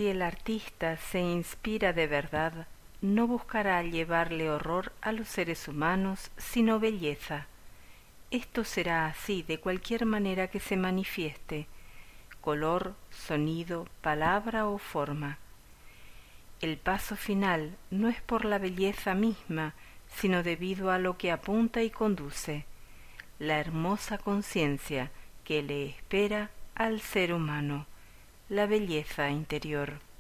Si el artista se inspira de verdad, no buscará llevarle horror a los seres humanos, sino belleza. Esto será así de cualquier manera que se manifieste, color, sonido, palabra o forma. El paso final no es por la belleza misma, sino debido a lo que apunta y conduce, la hermosa conciencia que le espera al ser humano, la belleza interior.